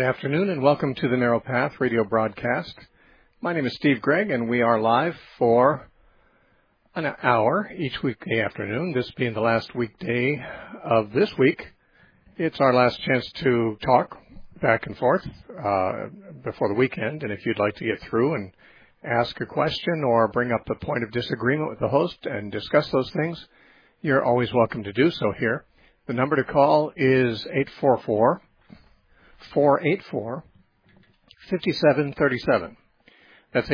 afternoon and welcome to the Narrow Path radio broadcast. My name is Steve Gregg and we are live for an hour each weekday afternoon, this being the last weekday of this week. It's our last chance to talk back and forth before the weekend, and if you'd like to get through and ask a question or bring up the point of disagreement with the host and discuss those things, you're always welcome to do so here. The number to call is 844-484-5737. That's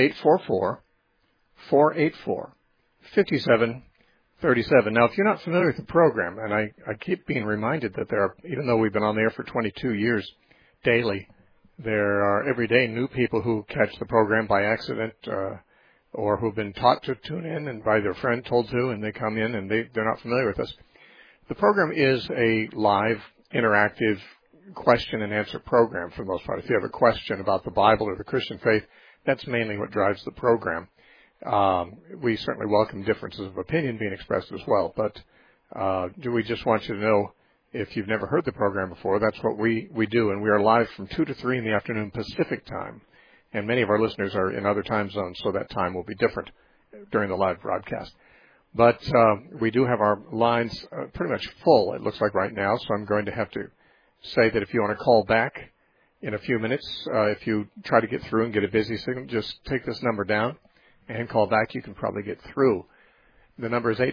844-484-5737. Now, if you're not familiar with the program, and I keep being reminded that there are, even though we've been on the air for 22 years daily, there are every day new people who catch the program by accident or who've been taught to tune in and by their friend told to, and they come in and they're not familiar with us. The program is a live, interactive question and answer program for the most part. If you have a question about the Bible or the Christian faith, that's mainly what drives the program. We certainly welcome differences of opinion being expressed as well, but we just want you to know, if you've never heard the program before, that's what we do, and we are live from 2 to 3 in the afternoon Pacific time, and many of our listeners are in other time zones, so that time will be different during the live broadcast. But we do have our lines pretty much full, it looks like right now, so I'm going to have to say that if you want to call back in a few minutes, if you try to get through and get a busy signal, just take this number down and call back. You can probably get through. The number is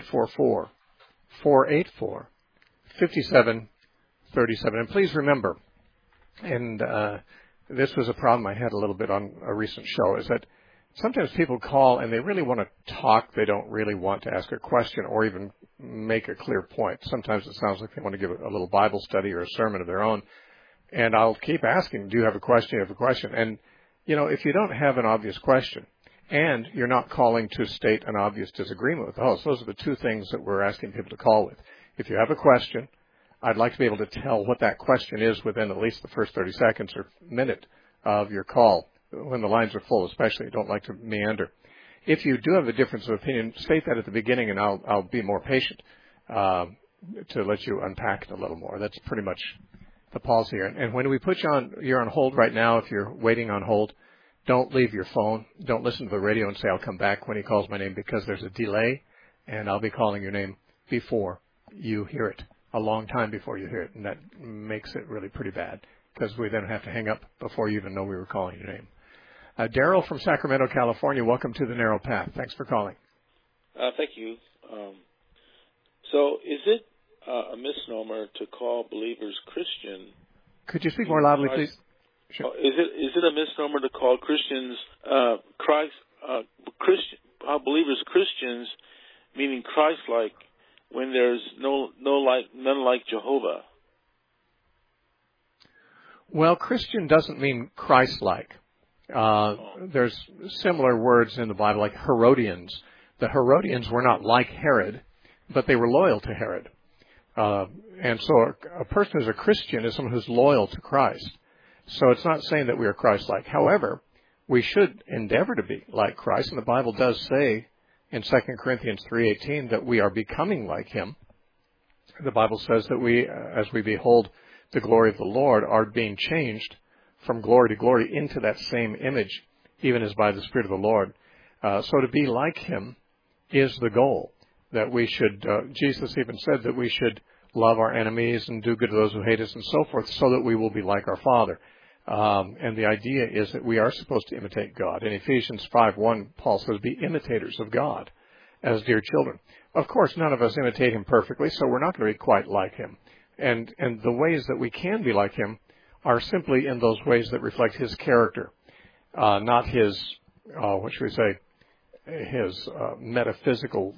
844-484-5737. And please remember, and this was a problem I had a little bit on a recent show, is that sometimes people call and they really want to talk. They don't really want to ask a question or even make a clear point. Sometimes it sounds like they want to give a little Bible study or a sermon of their own. And I'll keep asking, do you have a question? Do you have a question? And, you know, if you don't have an obvious question and you're not calling to state an obvious disagreement with the host, those are the two things that we're asking people to call with. If you have a question, I'd like to be able to tell what that question is within at least the first 30 seconds or minute of your call. When the lines are full, especially, I don't like to meander. If you do have a difference of opinion, state that at the beginning, and I'll be more patient to let you unpack it a little more. That's pretty much the policy here. And when we put you on, you're on hold right now. If you're waiting on hold, don't leave your phone. Don't listen to the radio and say, I'll come back when he calls my name, because there's a delay, and I'll be calling your name before you hear it, a long time before you hear it, and that makes it really pretty bad, because we then have to hang up before you even know we were calling your name. Daryl from Sacramento, California, welcome to the Narrow Path. Thanks for calling. Thank you. So is it a misnomer to call believers Christian? Could you speak more loudly, please? Sure. Is it a misnomer to call Christians believers Christians, meaning Christ-like, when there's none like Jehovah? Well, Christian doesn't mean Christ-like. There's similar words in the Bible, like Herodians. The Herodians were not like Herod, but they were loyal to Herod. And so a person who's a Christian is someone who's loyal to Christ. So it's not saying that we are Christ-like. However, we should endeavor to be like Christ, and the Bible does say in 2 Corinthians 3:18 that we are becoming like Him. The Bible says that we, as we behold the glory of the Lord, are being changed from glory to glory into that same image, even as by the Spirit of the Lord. So to be like Him is the goal, that we should, Jesus even said that we should love our enemies and do good to those who hate us and so forth, so that we will be like our Father. And the idea is that we are supposed to imitate God. In Ephesians 5:1, Paul says, be imitators of God as dear children. Of course, none of us imitate Him perfectly, so we're not going to be quite like Him. And the ways that we can be like Him are simply in those ways that reflect His character, not His, what should we say, His metaphysical,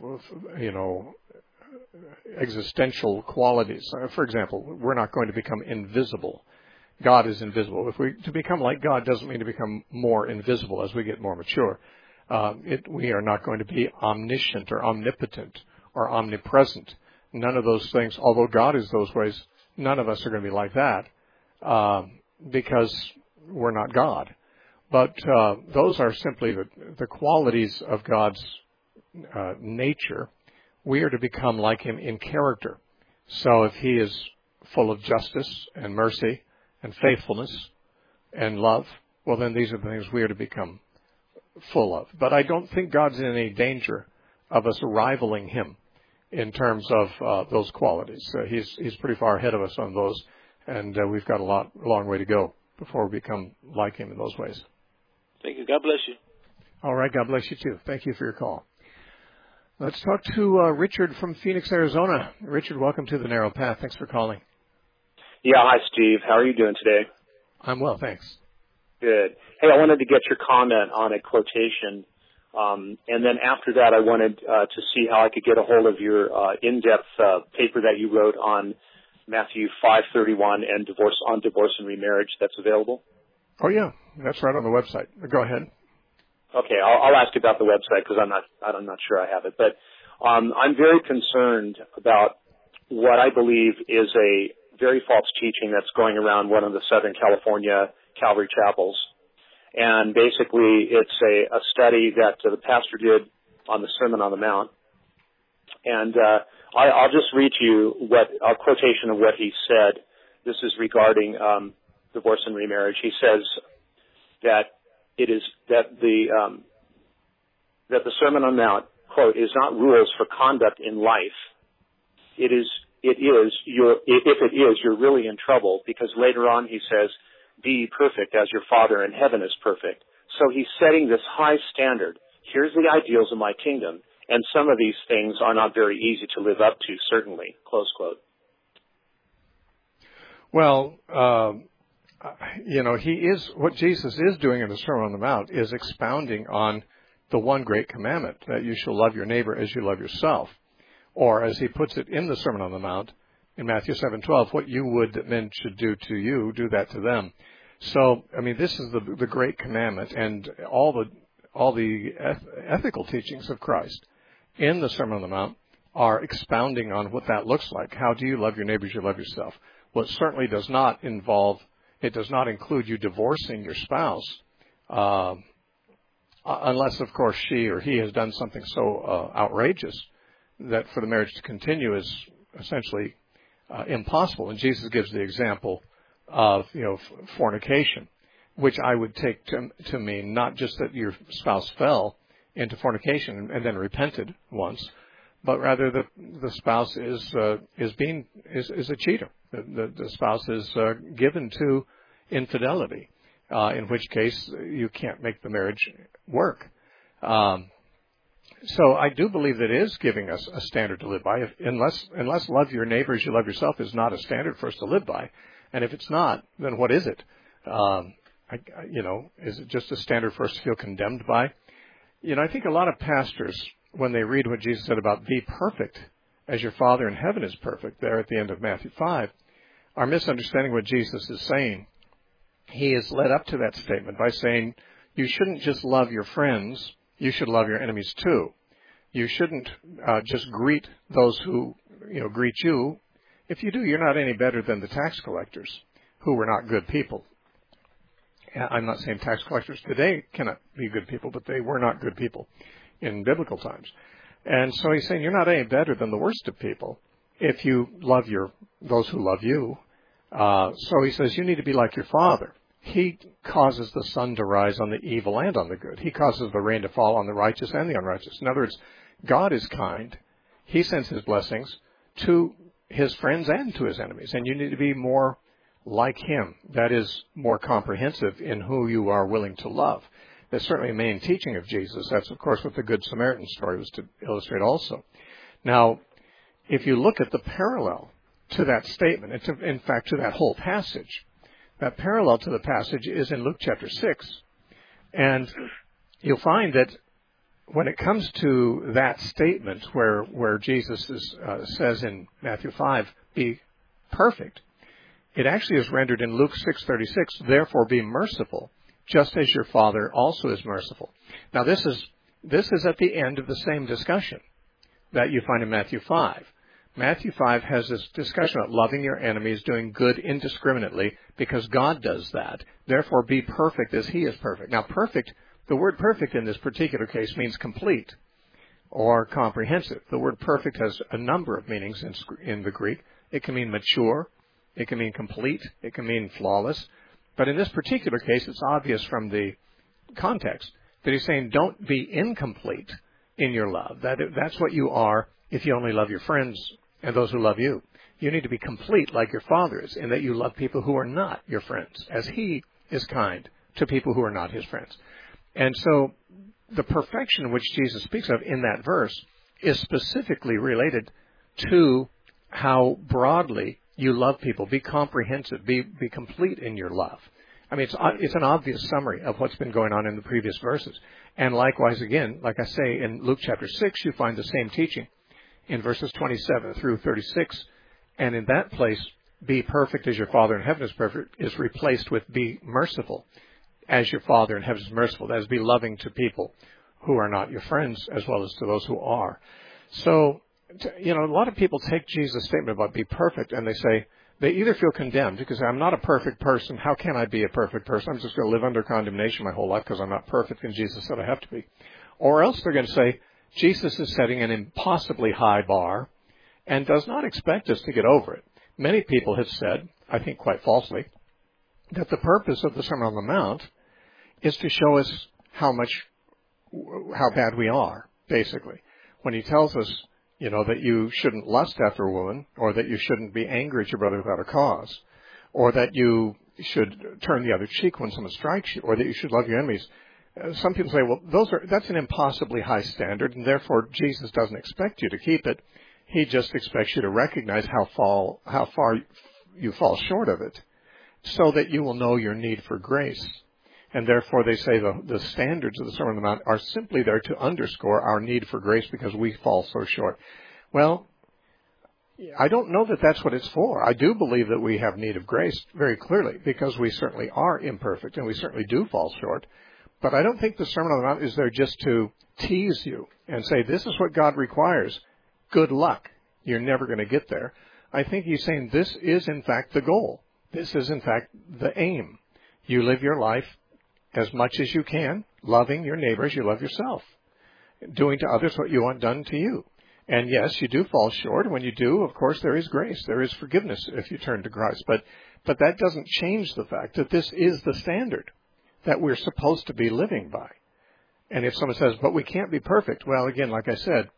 existential qualities. For example, we're not going to become invisible. God is invisible. To become like God doesn't mean to become more invisible as we get more mature. We are not going to be omniscient or omnipotent or omnipresent. None of those things, although God is those ways, none of us are going to be like that. Because we're not God. But those are simply the qualities of God's nature. We are to become like Him in character. So if He is full of justice and mercy and faithfulness, and love, well, then these are the things we are to become full of. But I don't think God's in any danger of us rivaling him in terms of those qualities. He's pretty far ahead of us on those, and we've got a long way to go before we become like him in those ways. Thank you. God bless you. All right. God bless you, too. Thank you for your call. Let's talk to Richard from Phoenix, Arizona. Richard, welcome to The Narrow Path. Thanks for calling. Yeah, hi, Steve. How are you doing today? I'm well, thanks. Good. Hey, I wanted to get your comment on a quotation, and then after that I wanted to see how I could get a hold of your in-depth paper that you wrote on Matthew 5:31 and divorce and remarriage that's available. Oh, yeah. That's right on the website. Go ahead. Okay, I'll ask about the website because I'm not sure I have it. But I'm very concerned about what I believe is a very false teaching that's going around one of the Southern California Calvary chapels. And basically it's a study that the pastor did on the Sermon on the Mount. And I'll just read to you a quotation of what he said. This is regarding divorce and remarriage. He says that the Sermon on the Mount, quote, is not rules for conduct in life. If it is, you're really in trouble, because later on he says, be perfect as your Father in heaven is perfect. So he's setting this high standard. Here's the ideals of my kingdom, and some of these things are not very easy to live up to, certainly, close quote. Well, what Jesus is doing in the Sermon on the Mount is expounding on the one great commandment, that you shall love your neighbor as you love yourself. Or, as he puts it in the Sermon on the Mount, in Matthew 7:12, what you would that men should do to you, do that to them. So, I mean, this is the great commandment, and all the ethical teachings of Christ in the Sermon on the Mount are expounding on what that looks like. How do you love your neighbor as you love yourself? Well, it certainly does not include you divorcing your spouse, unless, of course, she or he has done something so outrageous that for the marriage to continue is essentially impossible. And Jesus gives the example of, fornication, which I would take to mean not just that your spouse fell into fornication and then repented once, but rather that the spouse is a cheater. The spouse is given to infidelity, in which case you can't make the marriage work. So I do believe that it is giving us a standard to live by, unless love your neighbor as you love yourself is not a standard for us to live by. And if it's not, then what is it? Is it just a standard for us to feel condemned by? I think a lot of pastors, when they read what Jesus said about be perfect as your Father in heaven is perfect, there at the end of Matthew 5, are misunderstanding what Jesus is saying. He has led up to that statement by saying, you shouldn't just love your friends, you should love your enemies too. You shouldn't just greet those who, greet you. If you do, you're not any better than the tax collectors, who were not good people. I'm not saying tax collectors today cannot be good people, but they were not good people in biblical times. And so he's saying you're not any better than the worst of people if you love those who love you. So he says you need to be like your Father. He causes the sun to rise on the evil and on the good. He causes the rain to fall on the righteous and the unrighteous. In other words, God is kind. He sends his blessings to his friends and to his enemies. And you need to be more like him. That is, more comprehensive in who you are willing to love. That's certainly a main teaching of Jesus. That's, of course, what the Good Samaritan story was to illustrate also. Now, if you look at the parallel to that statement, in fact, to that whole passage, that parallel to the passage is in Luke chapter 6. And you'll find that when it comes to that statement where Jesus says in Matthew 5, be perfect, it actually is rendered in Luke 6:36, therefore be merciful, just as your Father also is merciful. Now this is at the end of the same discussion that you find in Matthew 5. Matthew 5 has this discussion about loving your enemies, doing good indiscriminately, because God does that. Therefore, be perfect as he is perfect. Now, perfect, the word perfect in this particular case means complete or comprehensive. The word perfect has a number of meanings in the Greek. It can mean mature. It can mean complete. It can mean flawless. But in this particular case, it's obvious from the context that he's saying don't be incomplete in your love. That's what you are if you only love your friends and those who love you. You need to be complete like your Father is, in that you love people who are not your friends, as he is kind to people who are not his friends. And so the perfection which Jesus speaks of in that verse is specifically related to how broadly you love people. Be comprehensive. Be complete in your love. I mean, it's an obvious summary of what's been going on in the previous verses. And likewise, again, like I say, in Luke chapter 6, you find the same teaching in verses 27 through 36. And in that place, be perfect as your Father in heaven is perfect, is replaced with be merciful as your Father in heaven is merciful. That is, be loving to people who are not your friends as well as to those who are. So, a lot of people take Jesus' statement about be perfect and they say, they either feel condemned because I'm not a perfect person. How can I be a perfect person? I'm just going to live under condemnation my whole life because I'm not perfect and Jesus said I have to be. Or else they're going to say, Jesus is setting an impossibly high bar and does not expect us to get over it. Many people have said, I think quite falsely, that the purpose of the Sermon on the Mount is to show us how bad we are, basically. When he tells us, that you shouldn't lust after a woman, or that you shouldn't be angry at your brother without a cause, or that you should turn the other cheek when someone strikes you, or that you should love your enemies. Some people say, well, that's an impossibly high standard, and therefore Jesus doesn't expect you to keep it. He just expects you to recognize how far you fall short of it, so that you will know your need for grace. And therefore, they say the standards of the Sermon on the Mount are simply there to underscore our need for grace because we fall so short. Well, I don't know that that's what it's for. I do believe that we have need of grace very clearly because we certainly are imperfect and we certainly do fall short. But I don't think the Sermon on the Mount is there just to tease you and say, this is what God requires. Good luck. You're never going to get there. I think he's saying this is, in fact, the goal. This is, in fact, the aim. You live your life as much as you can, loving your neighbor as you love yourself, doing to others what you want done to you. And yes, you do fall short. And when you do, of course, there is grace. There is forgiveness if you turn to Christ. But that doesn't change the fact that this is the standard that we're supposed to be living by. And if someone says, but we can't be perfect, well, again, like I said,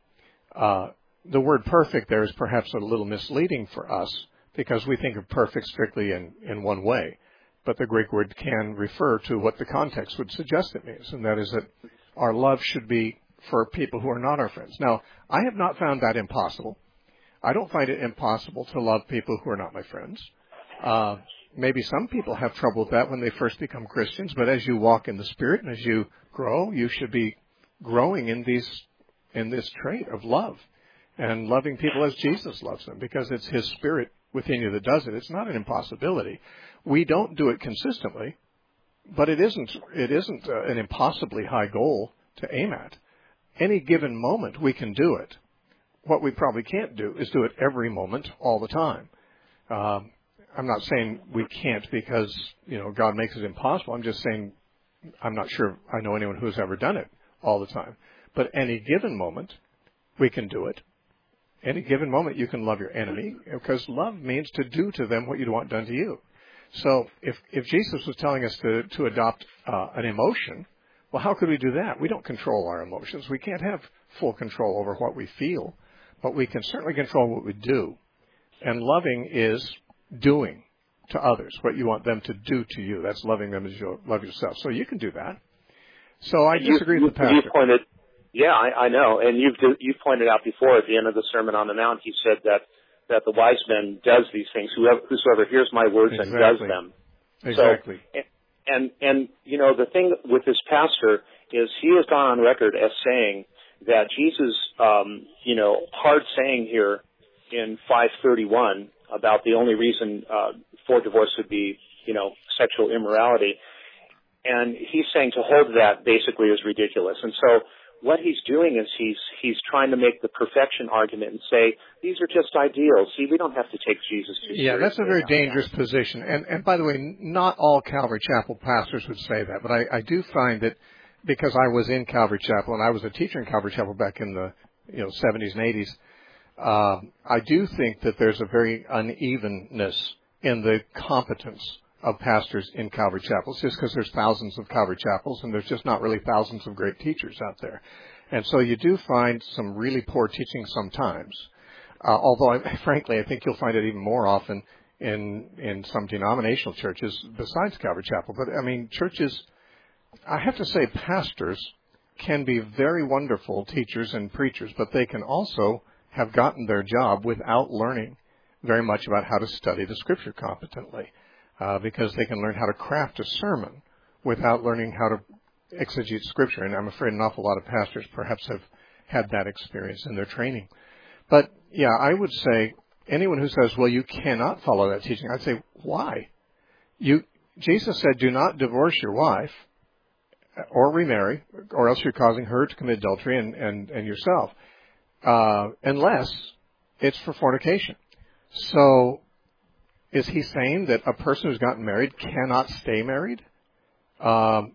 the word perfect there is perhaps a little misleading for us because we think of perfect strictly in one way. But the Greek word can refer to what the context would suggest it means, and that is that our love should be for people who are not our friends. Now, I have not found that impossible. I don't find it impossible to love people who are not my friends. Maybe some people have trouble with that when they first become Christians, but as you walk in the Spirit and as you grow, you should be growing in this trait of love and loving people as Jesus loves them because it's his Spirit within you that does it. It's not an impossibility. We don't do it consistently, but it isn't an impossibly high goal to aim at. Any given moment, we can do it. What we probably can't do is do it every moment, all the time. I'm not saying we can't because, God makes it impossible. I'm just saying I'm not sure I know anyone who's ever done it all the time. But any given moment, we can do it. Any given moment, you can love your enemy because love means to do to them what you'd want done to you. So if Jesus was telling us to adopt an emotion, well, how could we do that? We don't control our emotions. We can't have full control over what we feel, but we can certainly control what we do. And loving is doing to others what you want them to do to you. That's loving them as you love yourself. So you can do that. So I disagree with the pastor. I know. And you've pointed out before at the end of the Sermon on the Mount, he said that the wise man does these things. Whosoever hears my words and does them. Exactly. So, and the thing with this pastor is he has gone on record as saying that Jesus, hard saying here in 531 about the only reason for divorce would be, sexual immorality. And he's saying to hold that basically is ridiculous. And so what he's doing is he's trying to make the perfection argument and say, these are just ideals. See, we don't have to take Jesus too seriously. Yeah, that's a very dangerous position. And by the way, not all Calvary Chapel pastors would say that, but I do find that because I was in Calvary Chapel and I was a teacher in Calvary Chapel back in the 70s and 80s, I do think that there's a very unevenness in the competence of pastors in Calvary chapels, just because there's thousands of Calvary chapels and there's just not really thousands of great teachers out there. And so you do find some really poor teaching sometimes, although frankly I think you'll find it even more often in some denominational churches besides Calvary Chapel. But I mean, churches, I have to say pastors can be very wonderful teachers and preachers, but they can also have gotten their job without learning very much about how to study the Scripture competently, because they can learn how to craft a sermon without learning how to exegete Scripture. And I'm afraid an awful lot of pastors perhaps have had that experience in their training. But, yeah, I would say anyone who says, well, you cannot follow that teaching, I'd say, why? Jesus said, do not divorce your wife or remarry, or else you're causing her to commit adultery and yourself, unless it's for fornication. So is he saying that a person who's gotten married cannot stay married? And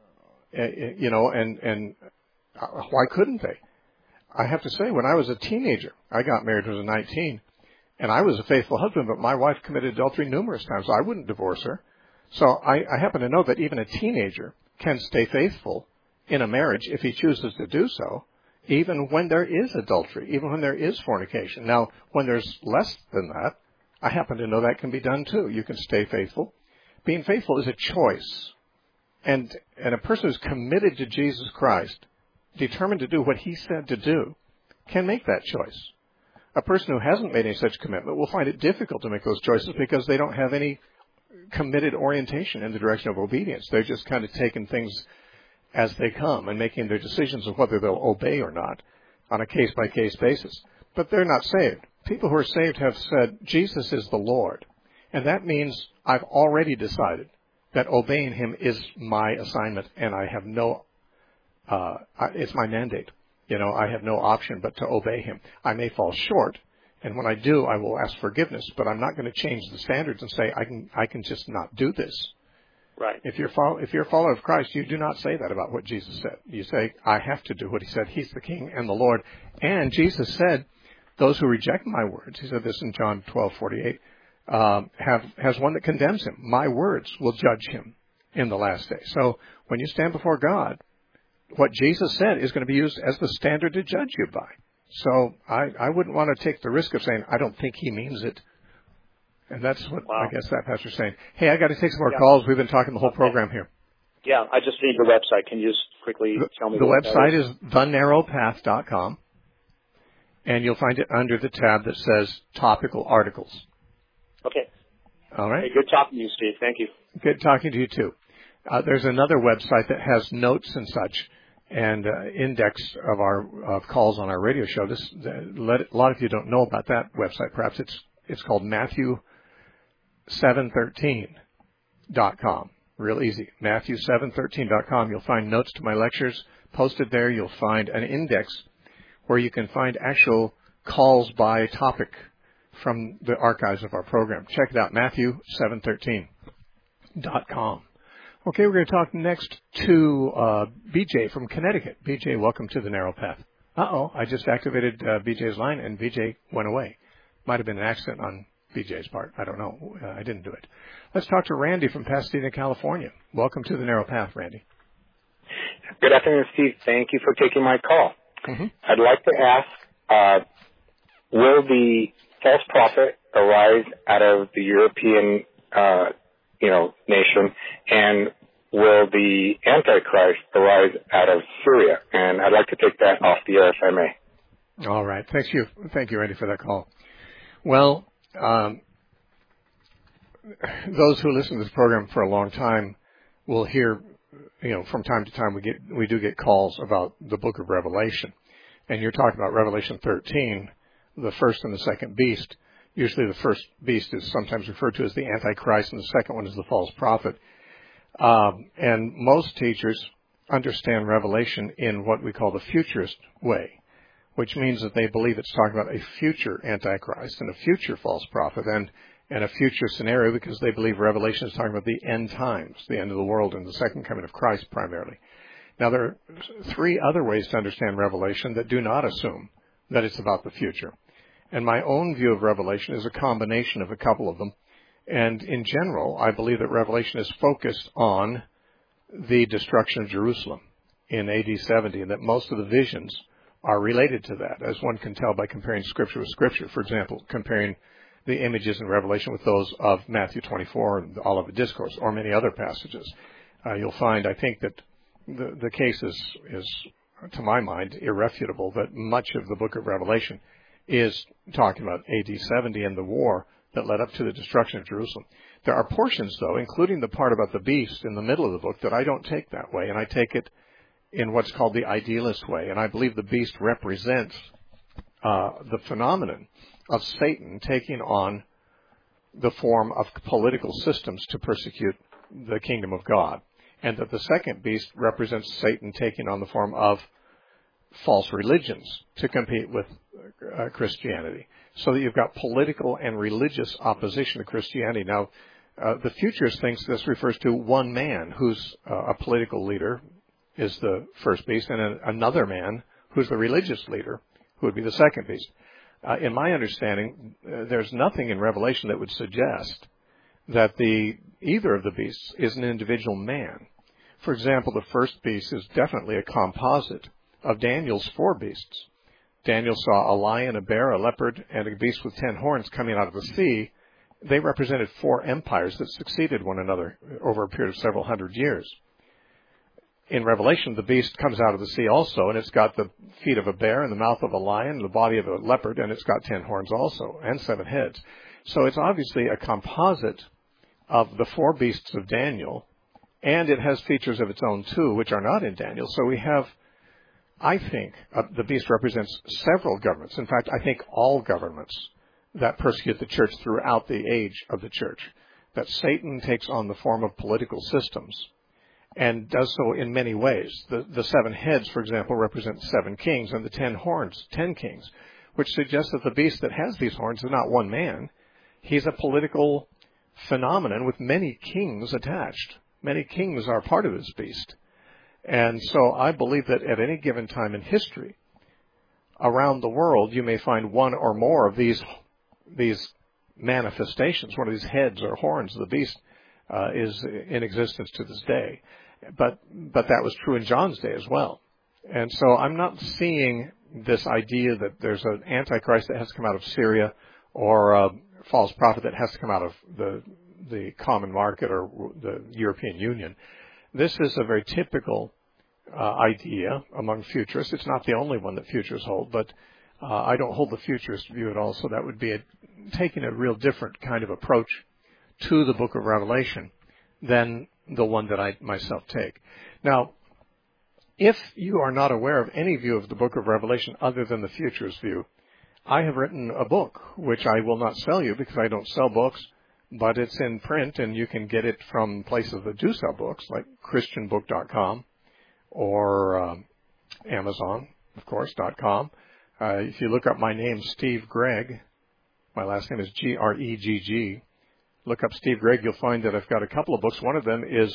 why couldn't they? I have to say, when I was a teenager, I got married when I was 19, and I was a faithful husband, but my wife committed adultery numerous times, so I wouldn't divorce her. So I happen to know that even a teenager can stay faithful in a marriage if he chooses to do so, even when there is adultery, even when there is fornication. Now, when there's less than that, I happen to know that can be done too. You can stay faithful. Being faithful is a choice. And a person who's committed to Jesus Christ, determined to do what he said to do, can make that choice. A person who hasn't made any such commitment will find it difficult to make those choices because they don't have any committed orientation in the direction of obedience. They're just kind of taking things as they come and making their decisions of whether they'll obey or not on a case-by-case basis. But they're not saved. People who are saved have said, Jesus is the Lord. And that means I've already decided that obeying him is my assignment, and I have it's my mandate. I have no option but to obey him. I may fall short, and when I do, I will ask forgiveness, but I'm not going to change the standards and say I can just not do this. Right. If you're a follower of Christ, you do not say that about what Jesus said. You say, I have to do what he said. He's the King and the Lord. And Jesus said, those who reject my words, he said this in John 12:48, has one that condemns him. My words will judge him in the last day. So when you stand before God, what Jesus said is going to be used as the standard to judge you by. So I wouldn't want to take the risk of saying, I don't think he means it. And that's what I guess that pastor's saying. Hey, I got to take some more calls. We've been talking the whole program here. Yeah, I just need the website. Can you just quickly tell me the website is thenarrowpath.com, and you'll find it under the tab that says Topical Articles. Okay. All right. Hey, good talking to you, Steve. Thank you. Good talking to you, too. There's another website that has notes and such, and index of our calls on our radio show. A lot of you don't know about that website. Perhaps it's called Matthew713.com. Real easy. Matthew713.com. You'll find notes to my lectures posted there. You'll find an index where you can find actual calls by topic from the archives of our program. Check it out, Matthew713.com. Okay, we're going to talk next to BJ from Connecticut. BJ, welcome to the Narrow Path. I just activated BJ's line, and BJ went away. Might have been an accident on BJ's part. I don't know. I didn't do it. Let's talk to Randy from Pasadena, California. Welcome to the Narrow Path, Randy. Good afternoon, Steve. Thank you for taking my call. Mm-hmm. I'd like to ask, will the false prophet arise out of the European nation, and will the Antichrist arise out of Syria? And I'd like to take that off the air if I may. All right. Thank you, Randy, for that call. Well, those who listen to this program for a long time will hear, from time to time we do get calls about the book of Revelation. And you're talking about Revelation 13, the first and the second beast. Usually the first beast is sometimes referred to as the Antichrist, and the second one is the false prophet. And most teachers understand Revelation in what we call the futurist way, which means that they believe it's talking about a future Antichrist and a future false prophet and a future scenario, because they believe Revelation is talking about the end times, the end of the world, and the second coming of Christ primarily. Now, there are three other ways to understand Revelation that do not assume that it's about the future. And my own view of Revelation is a combination of a couple of them. And in general, I believe that Revelation is focused on the destruction of Jerusalem in AD 70, and that most of the visions are related to that, as one can tell by comparing Scripture with Scripture. For example, comparing the images in Revelation with those of Matthew 24 and the Olivet Discourse, or many other passages. You'll find, I think, that the case is, to my mind, irrefutable, that much of the book of Revelation is talking about AD 70 and the war that led up to the destruction of Jerusalem. There are portions, though, including the part about the beast in the middle of the book, that I don't take that way, and I take it in what's called the idealist way. And I believe the beast represents the phenomenon of Satan taking on the form of political systems to persecute the kingdom of God, and that the second beast represents Satan taking on the form of false religions to compete with Christianity, so that you've got political and religious opposition to Christianity. Now, the Futurist thinks this refers to one man who's a political leader, is the first beast, and another man who's the religious leader, who would be the second beast. In my understanding, there's nothing in Revelation that would suggest that either of the beasts is an individual man. For example, the first beast is definitely a composite of Daniel's 4 beasts. Daniel saw a lion, a bear, a leopard, and a beast with 10 horns coming out of the sea. They represented 4 empires that succeeded one another over a period of several hundred years. In Revelation, the beast comes out of the sea also, and it's got the feet of a bear and the mouth of a lion, the body of a leopard, and it's got 10 horns also, and 7 heads. So it's obviously a composite of the 4 beasts of Daniel, and it has features of its own too, which are not in Daniel. So we have, I think, the beast represents several governments. In fact, I think all governments that persecute the church throughout the age of the church, that Satan takes on the form of political systems, and does so in many ways. The 7 heads, for example, represent 7 kings, and the 10 horns, 10 kings, which suggests that the beast that has these horns is not one man. He's a political phenomenon with many kings attached. Many kings are part of this beast. And so I believe that at any given time in history, around the world, you may find one or more of these manifestations, one of these heads or horns of the beast is in existence to this day. But that was true in John's day as well. And so I'm not seeing this idea that there's an antichrist that has to come out of Syria, or a false prophet that has to come out of the common market or the European Union. This is a very typical idea among futurists. It's not the only one that futurists hold, but I don't hold the futurist view at all, so that would be taking a real different kind of approach to the book of Revelation than the one that I myself take. Now, if you are not aware of any view of the book of Revelation other than the futurist view, I have written a book, which I will not sell you because I don't sell books, but it's in print, and you can get it from places that do sell books, like christianbook.com or Amazon, of course, .com. If you look up my name, Steve Gregg, my last name is Gregg. Look up Steve Gregg, you'll find that I've got a couple of books. One of them is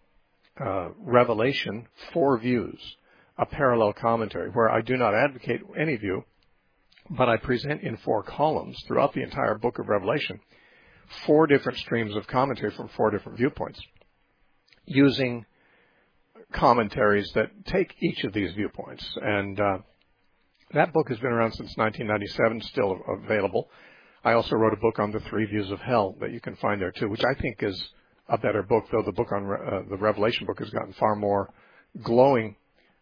Revelation, 4 Views, a parallel commentary, where I do not advocate any view, but I present in 4 columns throughout the entire book of Revelation 4 different streams of commentary from 4 different viewpoints, using commentaries that take each of these viewpoints. And that book has been around since 1997, still available. I also wrote a book on the 3 views of hell that you can find there too, which I think is a better book, though the book on the Revelation book has gotten far more glowing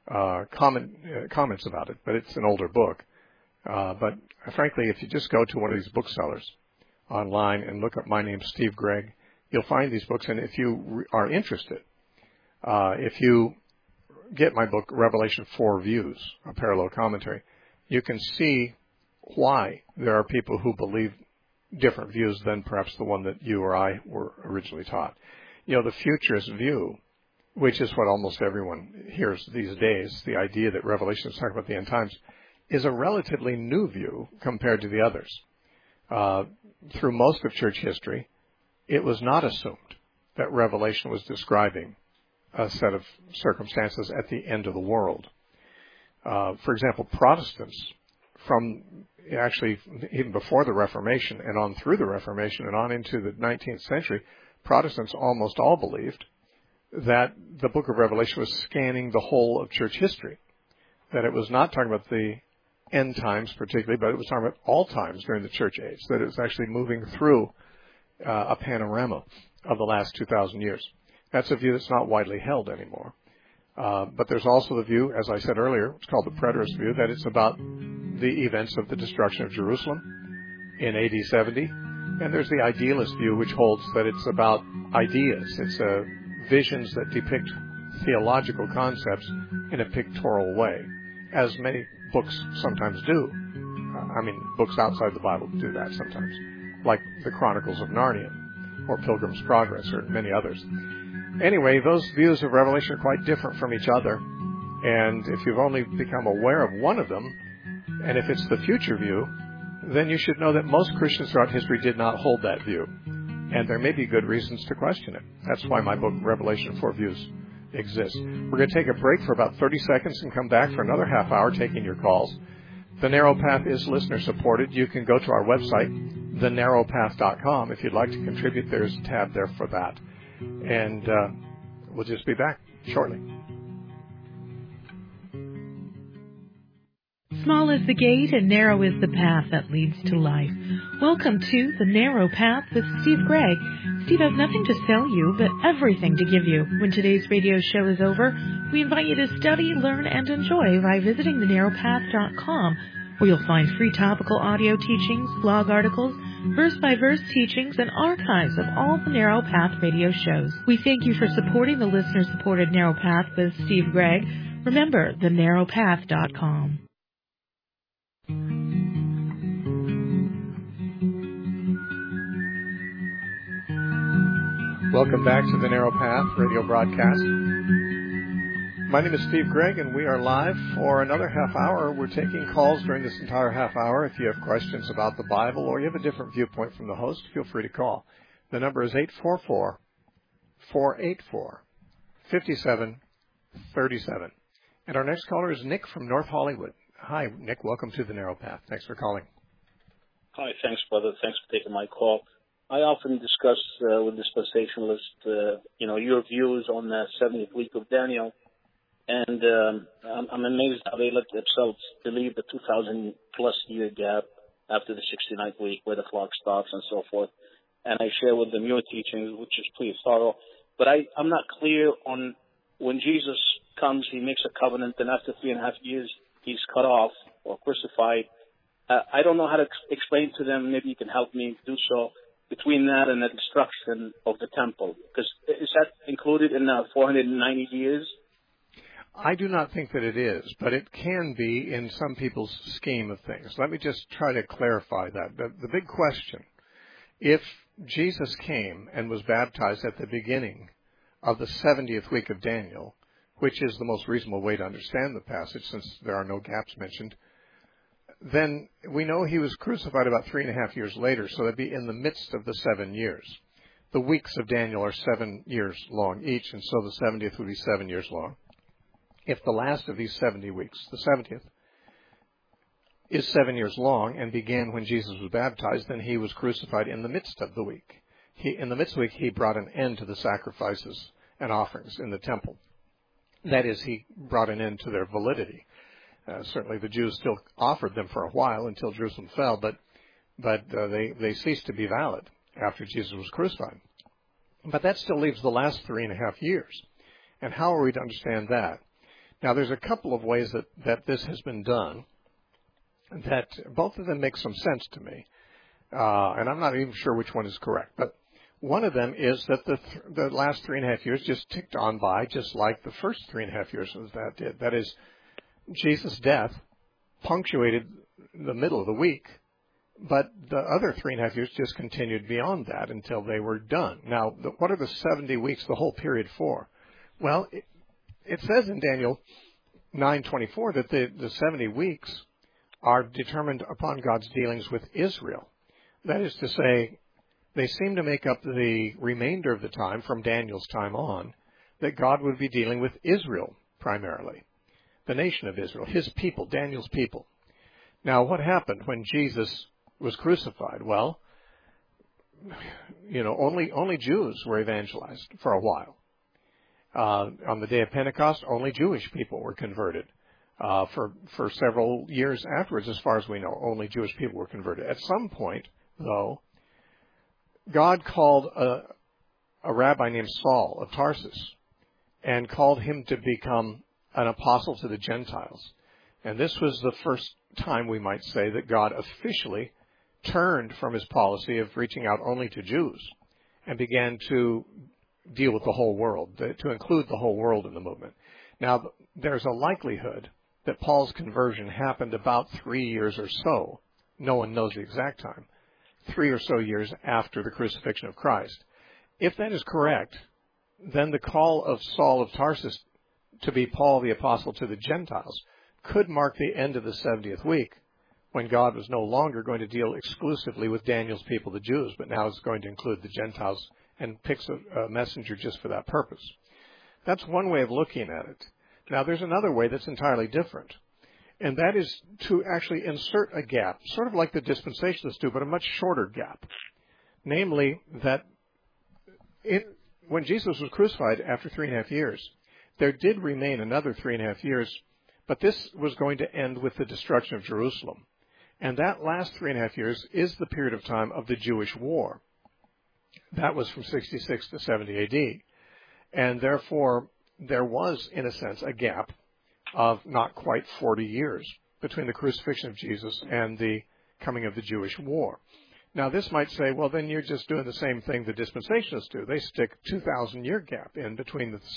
comments about it, but it's an older book. But frankly, if you just go to one of these booksellers online and look up my name, Steve Gregg, you'll find these books. And if you are interested, if you get my book, Revelation 4 Views, a parallel commentary, you can see why there are people who believe different views than perhaps the one that you or I were originally taught. You know, the futurist view, which is what almost everyone hears these days, the idea that Revelation is talking about the end times, is a relatively new view compared to the others. Through most of church history, it was not assumed that Revelation was describing a set of circumstances at the end of the world. For example, Protestants from actually even before the Reformation and on through the Reformation and on into the 19th century, Protestants almost all believed that the book of Revelation was scanning the whole of church history, that it was not talking about the end times particularly, but it was talking about all times during the church age, that it was actually moving through a panorama of the last 2,000 years. That's a view that's not widely held anymore. But there's also the view, as I said earlier, it's called the preterist view, that it's about the events of the destruction of Jerusalem in AD 70. And there's the idealist view, which holds that it's about ideas. It's visions that depict theological concepts in a pictorial way, as many books sometimes do. Books outside the Bible do that sometimes, like the Chronicles of Narnia or Pilgrim's Progress or many others. Anyway, those views of Revelation are quite different from each other, and if you've only become aware of one of them, and if it's the future view, then you should know that most Christians throughout history did not hold that view, and there may be good reasons to question it. That's why my book, Revelation 4 Views, exists. We're going to take a break for about 30 seconds and come back for another half hour taking your calls. The Narrow Path is listener-supported. You can go to our website, thenarrowpath.com. If you'd like to contribute, there's a tab there for that. And we'll just be back shortly. Small is the gate and narrow is the path that leads to life. Welcome to The Narrow Path with Steve Gregg. Steve has nothing to sell you, but everything to give you. When today's radio show is over, we invite you to study, learn, and enjoy by visiting thenarrowpath.com, where you'll find free topical audio teachings, blog articles, verse-by-verse teachings, and archives of all the Narrow Path radio shows. We thank you for supporting the listener-supported Narrow Path with Steve Gregg. Remember, thenarrowpath.com. Welcome back to the Narrow Path radio broadcast. My name is Steve Gregg, and we are live for another half hour. We're taking calls during this entire half hour. If you have questions about the Bible or you have a different viewpoint from the host, feel free to call. The number is 844-484-5737. And our next caller is Nick from North Hollywood. Hi, Nick. Welcome to the Narrow Path. Thanks for calling. Hi. Thanks, brother. Thanks for taking my call. I often discuss with dispensationalists, your views on the 70th week of Daniel. And I'm amazed how they let themselves believe the 2,000-plus year gap after the 69th week where the clock stops and so forth. And I share with them your teachings, which is pretty thorough. But I'm not clear on when Jesus comes, he makes a covenant, and after 3.5 years, he's cut off or crucified. I don't know how to explain to them. Maybe you can help me do so. Between that and the destruction of the temple, because is that included in the 490 years? I do not think that it is, but it can be in some people's scheme of things. Let me just try to clarify that. The big question, if Jesus came and was baptized at the beginning of the 70th week of Daniel, which is the most reasonable way to understand the passage since there are no gaps mentioned, then we know he was crucified about 3.5 years later, so that'd be in the midst of the 7 years. The weeks of Daniel are 7 years long each, and so the 70th would be 7 years long. If the last of these 70 weeks, the 70th, is 7 years long and began when Jesus was baptized, then he was crucified in the midst of the week. In the midst of the week, he brought an end to the sacrifices and offerings in the temple. That is, he brought an end to their validity. Certainly the Jews still offered them for a while until Jerusalem fell, but they ceased to be valid after Jesus was crucified. But that still leaves the last 3.5 years. And how are we to understand that? Now, there's a couple of ways that this has been done that both of them make some sense to me. And I'm not even sure which one is correct. But one of them is that the last 3.5 years just ticked on by just like the first 3.5 years of that did. That is, Jesus' death punctuated the middle of the week, but the other 3.5 years just continued beyond that until they were done. Now, what are the 70 weeks, the whole period for? Well, it says in Daniel 9:24 that the 70 weeks are determined upon God's dealings with Israel. That is to say, they seem to make up the remainder of the time from Daniel's time on that God would be dealing with Israel primarily. The nation of Israel, his people, Daniel's people. Now, what happened when Jesus was crucified? Well, only Jews were evangelized for a while. On the day of Pentecost, only Jewish people were converted. For several years afterwards, as far as we know, only Jewish people were converted. At some point, though, God called a rabbi named Saul of Tarsus and called him to become an apostle to the Gentiles. And this was the first time, we might say, that God officially turned from his policy of reaching out only to Jews and began to deal with the whole world, to include the whole world in the movement. Now, there's a likelihood that Paul's conversion happened about 3 years or so. No one knows the exact time. 3 or so years after the crucifixion of Christ. If that is correct, then the call of Saul of Tarsus to be Paul the Apostle to the Gentiles could mark the end of the 70th week, when God was no longer going to deal exclusively with Daniel's people, the Jews, but now is going to include the Gentiles and picks a messenger just for that purpose. That's one way of looking at it. Now, there's another way that's entirely different, and that is to actually insert a gap, sort of like the dispensationalists do, but a much shorter gap. Namely, that when Jesus was crucified after 3.5 years, there did remain another 3.5 years, but this was going to end with the destruction of Jerusalem. And that last 3.5 years is the period of time of the Jewish War. That was from 66 to 70 A.D. And therefore, there was, in a sense, a gap of not quite 40 years between the crucifixion of Jesus and the coming of the Jewish War. Now, this might say, well, then you're just doing the same thing the dispensationalists do. They stick 2,000-year gap in between the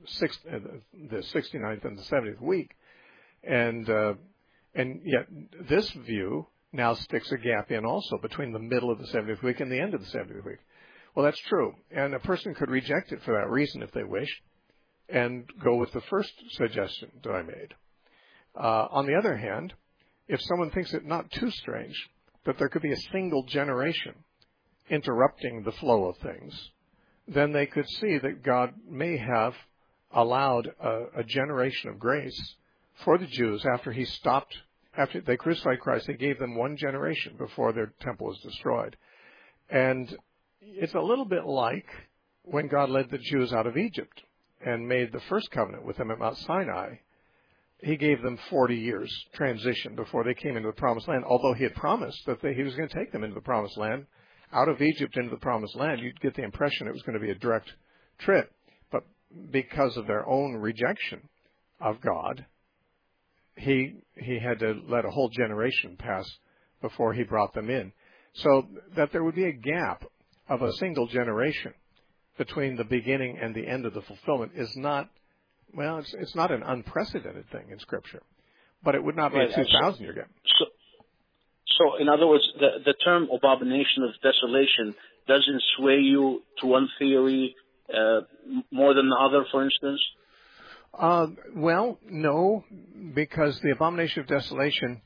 69th and the 70th week. And yet this view now sticks a gap in also between the middle of the 70th week and the end of the 70th week. Well, that's true. And a person could reject it for that reason if they wish and go with the first suggestion that I made. On the other hand, if someone thinks it not too strange that there could be a single generation interrupting the flow of things, then they could see that God may have allowed a generation of grace for the Jews after they crucified Christ. They gave them one generation before their temple was destroyed. And it's a little bit like when God led the Jews out of Egypt and made the first covenant with them at Mount Sinai. He gave them 40 years transition before they came into the Promised Land, although he had promised that he was going to take them into the Promised Land. Out of Egypt into the Promised Land, you'd get the impression it was going to be a direct trip. But because of their own rejection of God, he had to let a whole generation pass before he brought them in. So that there would be a gap of a single generation between the beginning and the end of the fulfillment is not, well, it's not an unprecedented thing in Scripture, but it would not be a 2,000-year gap. So, in other words, the term abomination of desolation doesn't sway you to one theory more than the other, for instance? Well, no, because the abomination of desolation,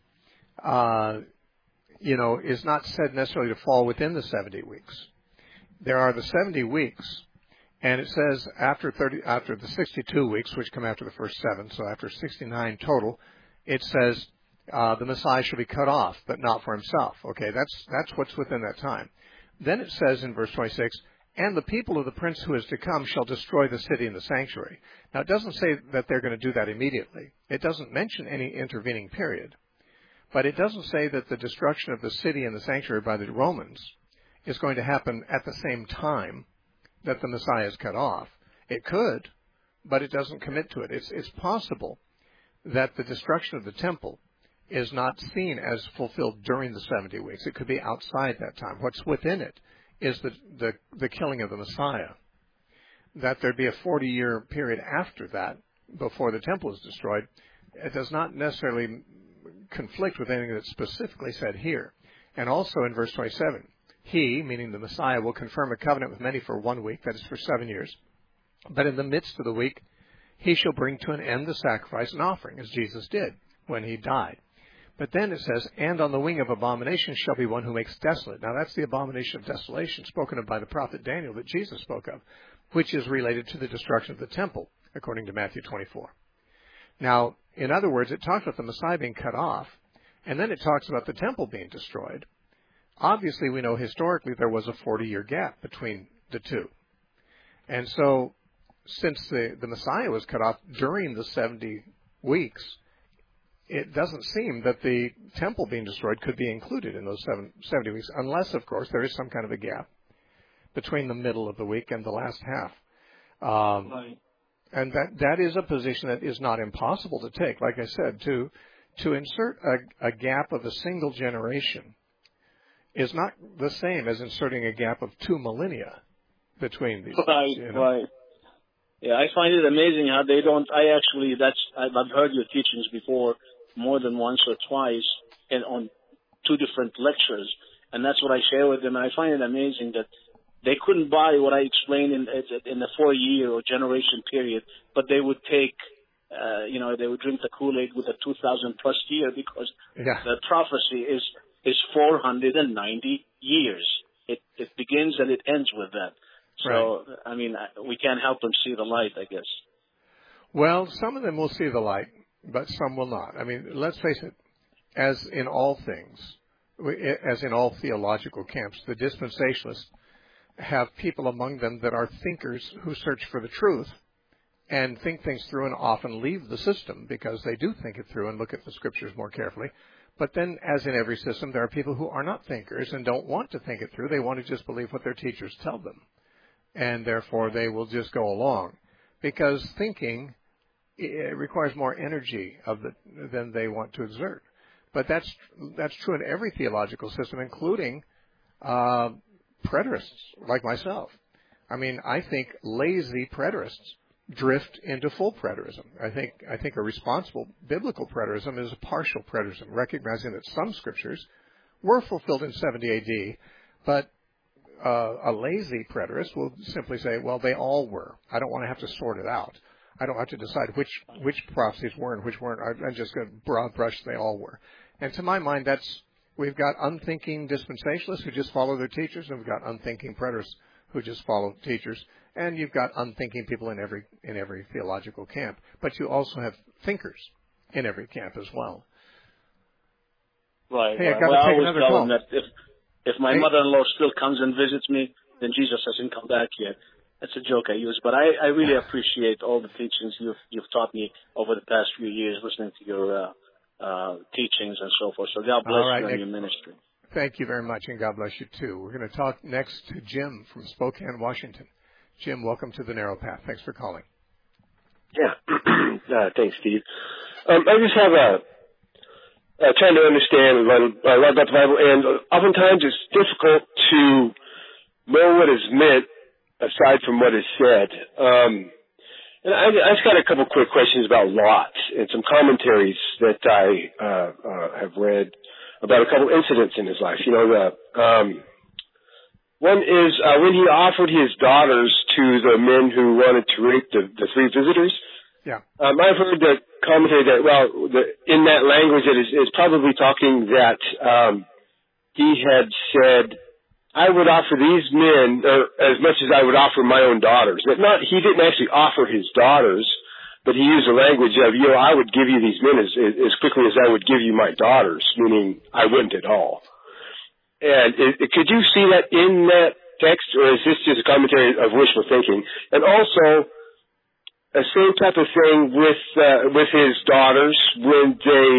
is not said necessarily to fall within the 70 weeks. There are the 70 weeks, and it says after the 62 weeks, which come after the first 7, so after 69 total, it says the Messiah shall be cut off, but not for himself. Okay, that's what's within that time. Then it says in verse 26, and the people of the prince who is to come shall destroy the city and the sanctuary. Now, it doesn't say that they're going to do that immediately. It doesn't mention any intervening period. But it doesn't say that the destruction of the city and the sanctuary by the Romans is going to happen at the same time that the Messiah is cut off. It could, but it doesn't commit to it. It's possible that the destruction of the temple is not seen as fulfilled during the 70 weeks. It could be outside that time. What's within it is the killing of the Messiah. That there'd be a 40-year period after that, before the temple is destroyed, it does not necessarily conflict with anything that's specifically said here. And also in verse 27, he, meaning the Messiah, will confirm a covenant with many for 1 week, that is for 7 years. But in the midst of the week, he shall bring to an end the sacrifice and offering, as Jesus did when he died. But then it says, and on the wing of abomination shall be one who makes desolate. Now that's the abomination of desolation spoken of by the prophet Daniel that Jesus spoke of, which is related to the destruction of the temple, according to Matthew 24. Now, in other words, it talks about the Messiah being cut off, And then it talks about the temple being destroyed. Obviously, we know historically there was a 40-year gap between the two. And so, since the Messiah was cut off during the 70 weeks, it doesn't seem that the temple being destroyed could be included in those 70 weeks, unless, of course, there is some kind of a gap between the middle of the week and the last half. Right. And that is a position that is not impossible to take. Like I said, to insert a gap of a single generation is not the same as inserting a gap of 2 millennia between these. Right, you know? right. Yeah, I find it amazing how they don't. I've heard your teachings before, more than once or twice, and on 2 different lectures, and that's what I share with them. And I find it amazing that they couldn't buy what I explained in the 4-year or generation period, but they would take, they would drink the Kool-Aid with a 2,000 plus year, because the prophecy is 490 years. It begins and it ends with that. So, right. I mean, we can't help them see the light, I guess. Well, some of them will see the light, but some will not. I mean, let's face it, as in all things, as in all theological camps, the dispensationalists have people among them that are thinkers who search for the truth and think things through and often leave the system because they do think it through and look at the scriptures more carefully. But then, as in every system, there are people who are not thinkers and don't want to think it through. They want to just believe what their teachers tell them. And therefore, they will just go along. Because thinking requires more energy than they want to exert. But that's true in every theological system, including preterists like myself. I mean, I think lazy preterists drift into full preterism. I think a responsible biblical preterism is a partial preterism, recognizing that some scriptures were fulfilled in 70 AD, but a lazy preterist will simply say, well, they all were. I don't want to have to sort it out. I don't have to decide which prophecies were and which weren't. I'm just going to broad brush they all were. And to my mind, we've got unthinking dispensationalists who just follow their teachers, and we've got unthinking preterists who just follow teachers, and you've got unthinking people in every theological camp. But you also have thinkers in every camp as well. Right. Hey, right. I always tell them that if my mother-in-law still comes and visits me, then Jesus hasn't come back yet. That's a joke I use, but I really appreciate all the teachings you've taught me over the past few years, listening to your teachings and so forth. So God bless you and your ministry. Thank you very much, and God bless you too. We're going to talk next to Jim from Spokane, Washington. Jim, welcome to the Narrow Path. Thanks for calling. Yeah, thanks, Steve. I just have trying to understand a lot about the Bible, and oftentimes it's difficult to know what is meant aside from what is said. And I just got a couple quick questions about Lot and some commentaries that I have read about a couple incidents in his life. You know, one is when he offered his daughters to the men who wanted to rape the 3 visitors. Yeah. I've heard the commentary that, in that language, it is probably talking that he had said, I would offer these men as much as I would offer my own daughters. He didn't actually offer his daughters, but he used the language of, I would give you these men as quickly as I would give you my daughters, meaning I wouldn't at all. And could you see that in that text, or is this just a commentary of wishful thinking? And also, a same type of thing with his daughters when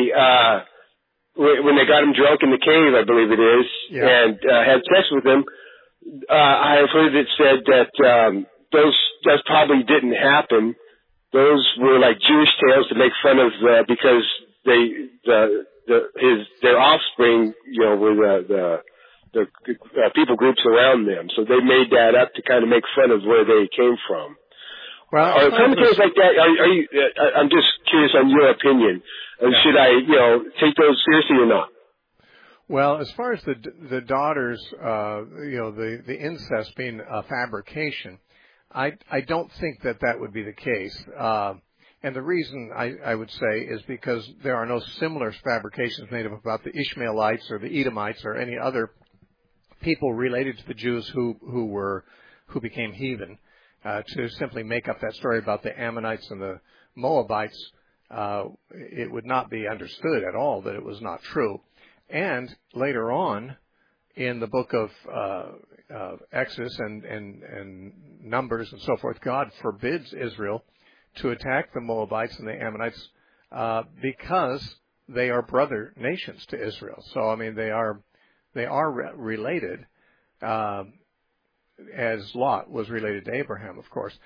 they got him drunk in the cave, I believe it is, and had sex with him. I have heard it said that that probably didn't happen. Those were like Jewish tales to make fun of because their offspring, were the people groups around them. So they made that up to kind of make fun of where they came from. Well, are commentaries like that? Are you? I'm just curious on your opinion. Should I, take those seriously or not? Well, as far as the daughters, the incest being a fabrication, I don't think that would be the case. And the reason I would say is because there are no similar fabrications made up about the Ishmaelites or the Edomites or any other people related to the Jews who became heathen. To simply make up that story about the Ammonites and the Moabites it would not be understood at all that it was not true. And later on, in the book of Exodus and Numbers and so forth, God forbids Israel to attack the Moabites and the Ammonites because they are brother nations to Israel. So I mean, they are related, as Lot was related to Abraham, of course.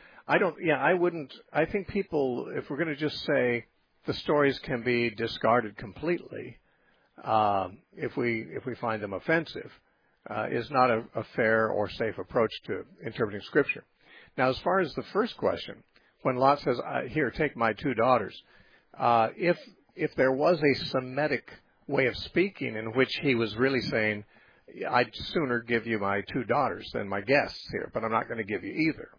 I think people, if we're going to just say the stories can be discarded completely, if we find them offensive, is not a fair or safe approach to interpreting Scripture. Now, as far as the first question, when Lot says, "Here, take my 2 daughters," if there was a Semitic way of speaking in which he was really saying, "I'd sooner give you my 2 daughters than my guests here, but I'm not going to give you either."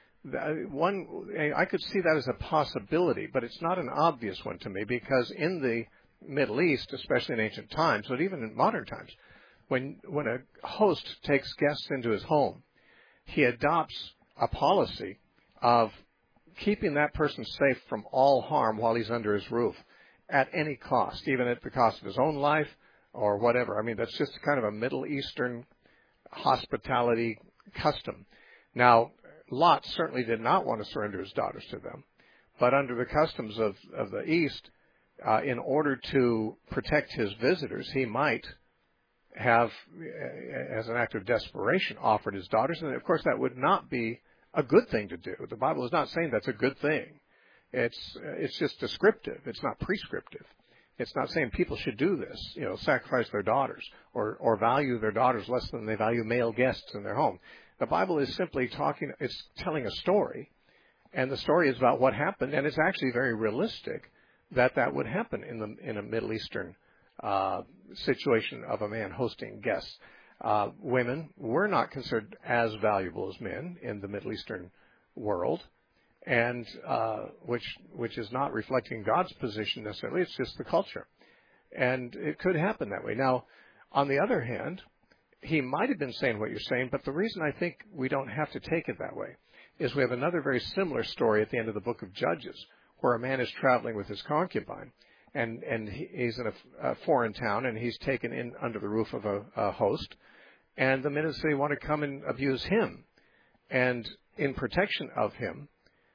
I could see that as a possibility, but it's not an obvious one to me, because in the Middle East, especially in ancient times, but even in modern times, when a host takes guests into his home, he adopts a policy of keeping that person safe from all harm while he's under his roof at any cost, even at the cost of his own life or whatever. I mean, that's just kind of a Middle Eastern hospitality custom. Now, Lot certainly did not want to surrender his daughters to them, but under the customs of the East, in order to protect his visitors, he might have, as an act of desperation, offered his daughters. And of course, that would not be a good thing to do. The Bible is not saying that's a good thing. It's just descriptive. It's not prescriptive. It's not saying people should do this, sacrifice their daughters or value their daughters less than they value male guests in their home. The Bible is simply it's telling a story, and the story is about what happened, and it's actually very realistic that would happen in a Middle Eastern situation of a man hosting guests. Women were not considered as valuable as men in the Middle Eastern world, and which is not reflecting God's position necessarily. It's just the culture, and it could happen that way. Now, on the other hand, he might have been saying what you're saying, but the reason I think we don't have to take it that way is we have another very similar story at the end of the book of Judges, where a man is traveling with his concubine, and he's in a foreign town, and he's taken in under the roof of a host, and the men of the city want to come and abuse him. And in protection of him,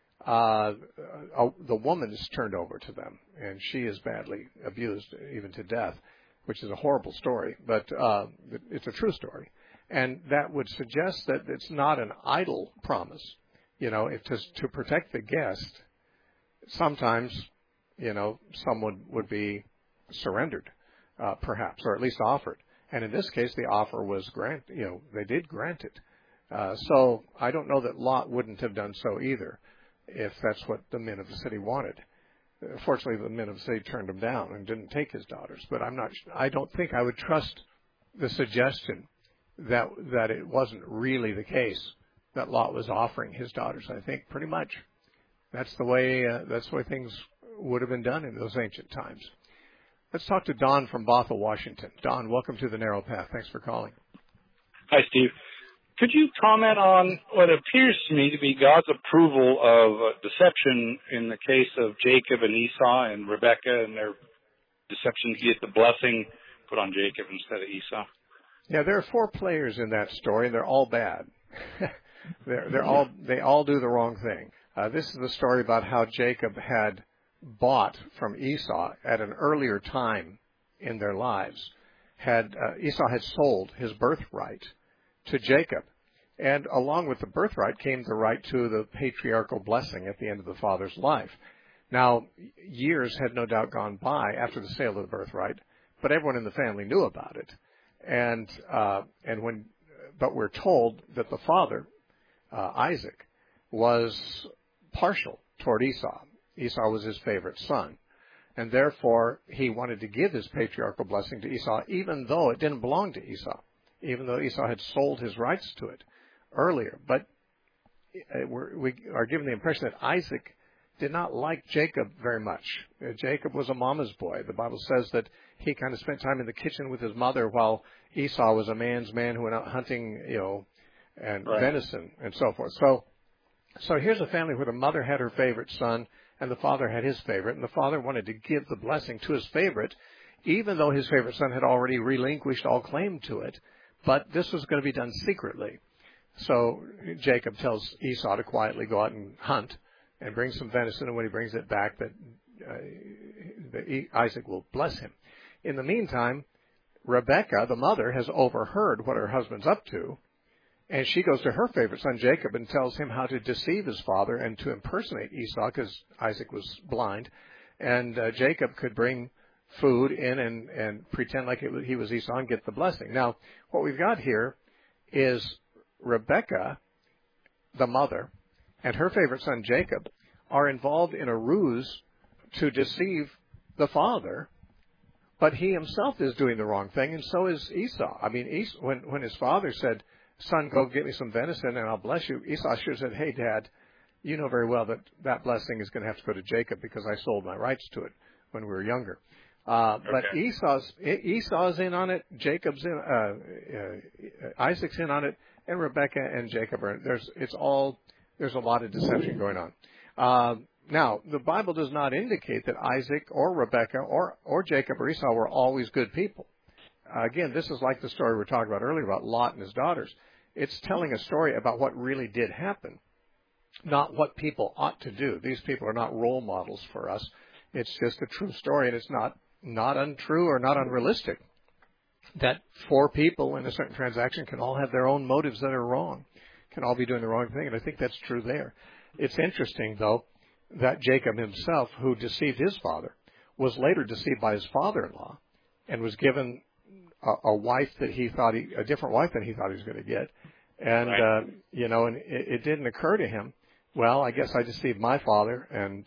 the woman is turned over to them, and she is badly abused, even to death, which is a horrible story, but it's a true story. And that would suggest that it's not an idle promise. To protect the guest, sometimes, someone would be surrendered, perhaps, or at least offered. And in this case, the offer was they did grant it. So I don't know that Lot wouldn't have done so either, if that's what the men of the city wanted. Fortunately, the men of the city turned him down and didn't take his daughters. But I don't think I would trust the suggestion that it wasn't really the case that Lot was offering his daughters. I think pretty much that's the way things would have been done in those ancient times. Let's talk to Don from Bothell, Washington. Don, welcome to the Narrow Path. Thanks for calling. Hi, Steve. Could you comment on what appears to me to be God's approval of deception in the case of Jacob and Esau and Rebekah and their deception to get the blessing put on Jacob instead of Esau? Yeah, there are 4 players in that story, and they're all bad. They all do the wrong thing. This is the story about how Jacob had bought from Esau at an earlier time in their lives. Esau had sold his birthright to Jacob. And along with the birthright came the right to the patriarchal blessing at the end of the father's life. Now, years had no doubt gone by after the sale of the birthright, but everyone in the family knew about it. But we're told that the father, Isaac, was partial toward Esau. Esau was his favorite son. And therefore, he wanted to give his patriarchal blessing to Esau, even though it didn't belong to Esau, even though Esau had sold his rights to it earlier. But we are given the impression that Isaac did not like Jacob very much. Jacob was a mama's boy. The Bible says that he kind of spent time in the kitchen with his mother, while Esau was a man's man who went out hunting, and venison and so forth. So here's a family where the mother had her favorite son and the father had his favorite, and the father wanted to give the blessing to his favorite, even though his favorite son had already relinquished all claim to it. But this was going to be done secretly. So Jacob tells Esau to quietly go out and hunt and bring some venison, and when he brings it back, that Isaac will bless him. In the meantime, Rebekah, the mother, has overheard what her husband's up to, and she goes to her favorite son, Jacob, and tells him how to deceive his father and to impersonate Esau, because Isaac was blind. And Jacob could bring food in and pretend like he was Esau and get the blessing. Now, what we've got here is Rebekah, the mother, and her favorite son, Jacob, are involved in a ruse to deceive the father, but he himself is doing the wrong thing, and so is Esau. I mean, when his father said, "Son, go get me some venison and I'll bless you," Esau should have said, "Hey, Dad, you know very well that blessing is going to have to go to Jacob because I sold my rights to it when we were younger." But Esau's in on it, Jacob's in, Isaac's in on it, and Rebekah and Jacob are. There's a lot of deception going on. Now, the Bible does not indicate that Isaac or Rebekah or Jacob or Esau were always good people. Again, this is like the story we were talking about earlier about Lot and his daughters. It's telling a story about what really did happen, not what people ought to do. These people are not role models for us. It's just a true story, and it's not untrue or not unrealistic that four people in a certain transaction can all have their own motives that are wrong, can all be doing the wrong thing, and I think that's true there. It's interesting, though, that Jacob himself, who deceived his father, was later deceived by his father-in-law and was given a wife that a different wife than he thought he was going to get. And, and it didn't occur to him, well, I guess I deceived my father and,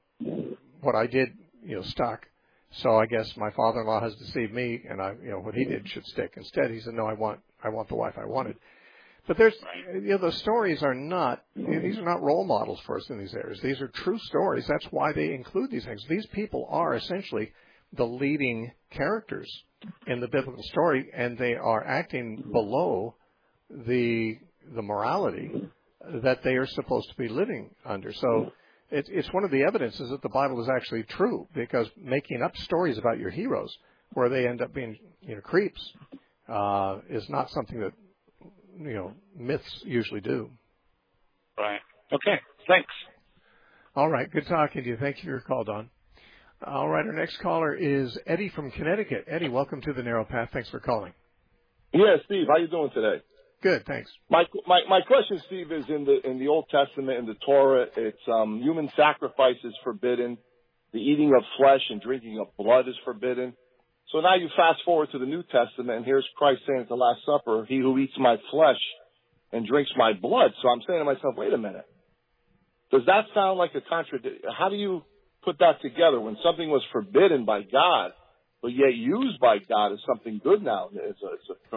what I did, stuck. So I guess my father-in-law has deceived me and what he did should stick. Instead, he said, no, I want the wife I wanted. But the stories are not, these are not role models for us in these areas. These are true stories. That's why they include these things. These people are essentially the leading characters in the biblical story, and they are acting below the morality that they are supposed to be living under. So it's one of the evidences that the Bible is actually true, because making up stories about your heroes where they end up being creeps is not something that myths usually do. Right. Okay. Thanks. All right. Good talking to you. Thank you for your call, Don. All right. Our next caller is Eddie from Connecticut. Eddie, welcome to the Narrow Path. Thanks for calling. Yeah, Steve. How you doing today? Good. Thanks. My question, Steve, is in the Old Testament, in the Torah, it's human sacrifice is forbidden. The eating of flesh and drinking of blood is forbidden. So now you fast forward to the New Testament, and here's Christ saying at the Last Supper, "He who eats my flesh and drinks my blood." So I'm saying to myself, wait a minute. Does that sound like a contradiction? How do you put that together when something was forbidden by God, but yet used by God as something good now? It's a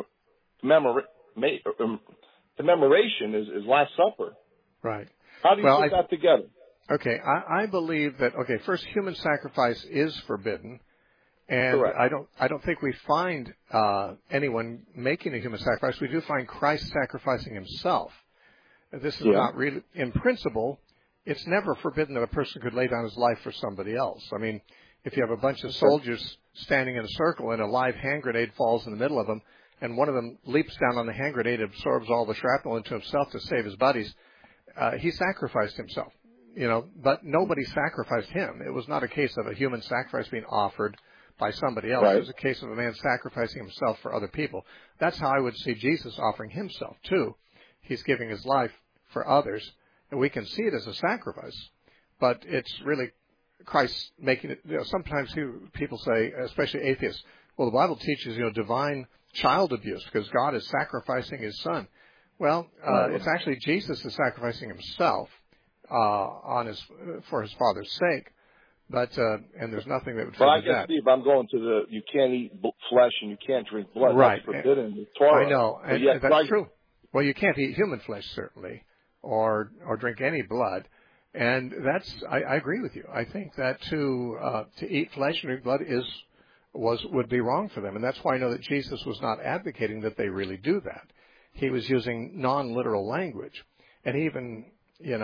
commemoration is Last Supper. Right. How do you put that together? Okay. I believe that, first, human sacrifice is forbidden. And correct. I don't think we find anyone making a human sacrifice. We do find Christ sacrificing himself. This is not really, in principle, it's never forbidden that a person could lay down his life for somebody else. I mean, if you have a bunch of soldiers standing in a circle and a live hand grenade falls in the middle of them, and one of them leaps down on the hand grenade and absorbs all the shrapnel into himself to save his buddies, he sacrificed himself. But nobody sacrificed him. It was not a case of a human sacrifice being offered by somebody else. Right. It was a case of a man sacrificing himself for other people. That's how I would see Jesus offering himself, too. He's giving his life for others, and we can see it as a sacrifice. But it's really Christ making it. Sometimes people say, especially atheists, well, the Bible teaches, divine child abuse because God is sacrificing his son. Well, it's actually Jesus is sacrificing himself for his Father's sake. But and there's nothing that would forbid that. But I guess, Steve, I'm going to you can't eat flesh and you can't drink blood. Right. That's forbidden in the Torah. I know, and that's true. Well, you can't eat human flesh, certainly, or drink any blood. And I agree with you. I think that to eat flesh and drink blood would be wrong for them. And that's why I know that Jesus was not advocating that they really do that. He was using non-literal language. And even,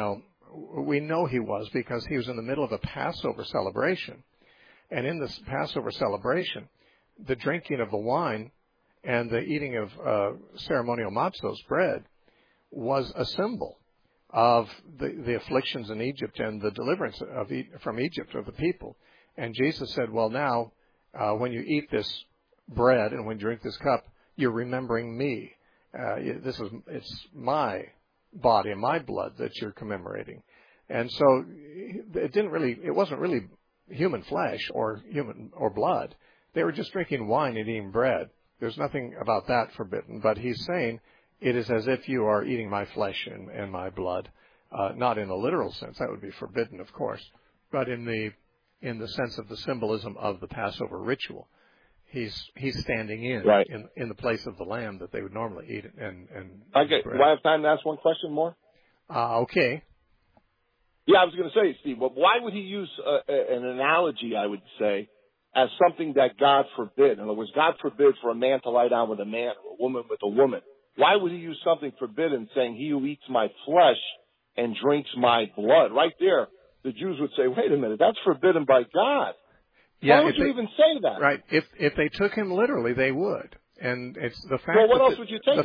we know he was because he was in the middle of a Passover celebration. And in this Passover celebration, the drinking of the wine and the eating of ceremonial matzos, bread, was a symbol of the afflictions in Egypt and the deliverance from Egypt of the people. And Jesus said, well, now, when you eat this bread and when you drink this cup, you're remembering me. It's my body and my blood that you're commemorating. And so it wasn't really human flesh or blood. They were just drinking wine and eating bread. There's nothing about that forbidden, but he's saying it is as if you are eating my flesh and my blood, not in a literal sense. That would be forbidden, of course, but in the sense of the symbolism of the Passover ritual. He's standing in the place of the lamb that they would normally eat and okay. Do I have time to ask one question more? Okay. Yeah, I was going to say, Steve, well, why would he use an analogy, I would say, as something that God forbid? In other words, God forbid for a man to lie down with a man or a woman with a woman. Why would he use something forbidden, saying, he who eats my flesh and drinks my blood? Right there, the Jews would say, wait a minute, that's forbidden by God. Yeah, why would you even say that? Right. If they took him literally, they would. And it's the fact. Well, what else would you take?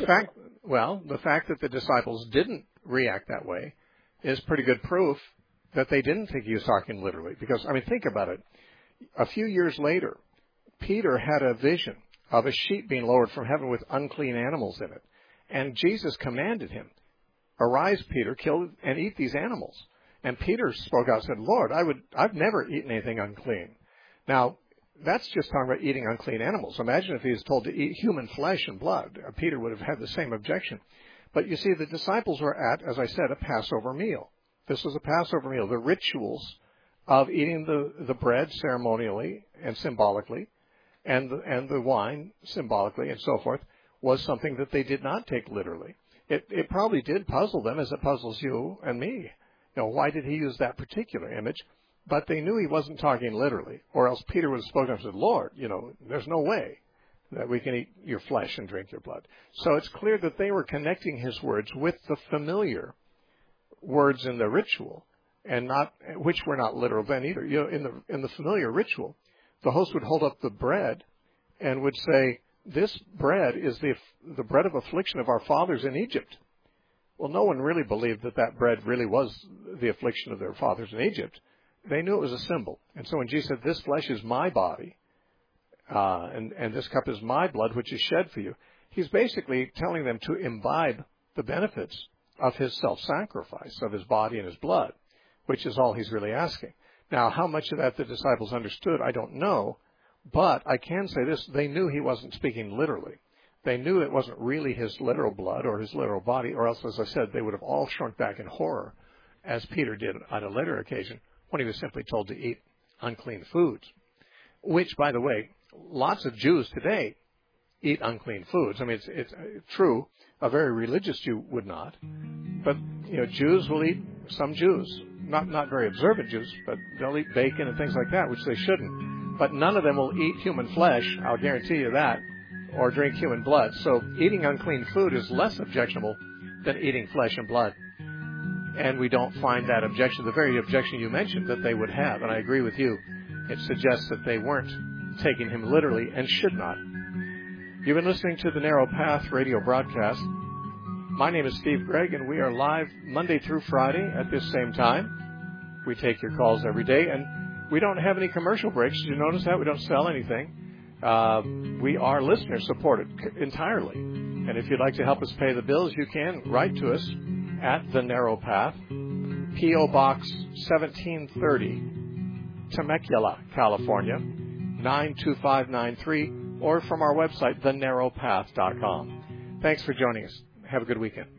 The fact that the disciples didn't react that way is pretty good proof that they didn't think he was talking literally. Because, I mean, think about it. A few years later, Peter had a vision of a sheep being lowered from heaven with unclean animals in it. And Jesus commanded him, arise, Peter, kill and eat these animals. And Peter spoke out and said, Lord, I've never eaten anything unclean. Now, that's just talking about eating unclean animals. Imagine if he was told to eat human flesh and blood. Peter would have had the same objection. But you see, the disciples were at, as I said, a Passover meal. This was a Passover meal. The rituals of eating the bread ceremonially and symbolically, and the wine symbolically and so forth, was something that they did not take literally. It probably did puzzle them, as it puzzles you and me. You know, why did he use that particular image? But they knew he wasn't talking literally, or else Peter would have spoken up and said, Lord, there's no way that we can eat your flesh and drink your blood. So it's clear that they were connecting his words with the familiar words in the ritual, and which were not literal then either. In the familiar ritual, the host would hold up the bread and would say, this bread is the bread of affliction of our fathers in Egypt. Well, no one really believed that bread really was the affliction of their fathers in Egypt. They knew it was a symbol. And so when Jesus said, this flesh is my body, and this cup is my blood, which is shed for you, he's basically telling them to imbibe the benefits of his self-sacrifice, of his body and his blood, which is all he's really asking. Now, how much of that the disciples understood, I don't know, but I can say this, they knew he wasn't speaking literally. They knew it wasn't really his literal blood or his literal body, or else, as I said, they would have all shrunk back in horror, as Peter did on a later occasion, when he was simply told to eat unclean foods, which, by the way, lots of Jews today eat unclean foods. I mean, it's true, a very religious Jew would not, but Jews will eat, some Jews, not very observant Jews, but they'll eat bacon and things like that, which they shouldn't. But none of them will eat human flesh, I'll guarantee you that, or drink human blood. So eating unclean food is less objectionable than eating flesh and blood. And we don't find that objection, the very objection you mentioned, that they would have. And I agree with you. It suggests that they weren't taking him literally and should not. You've been listening to the Narrow Path radio broadcast. My name is Steve Gregg, and we are live Monday through Friday at this same time. We take your calls every day, and we don't have any commercial breaks. Did you notice that? We don't sell anything. We are listener-supported entirely. And if you'd like to help us pay the bills, you can write to us at The Narrow Path, P.O. Box 1730, Temecula, California, 92593, or from our website, thenarrowpath.com. Thanks for joining us. Have a good weekend.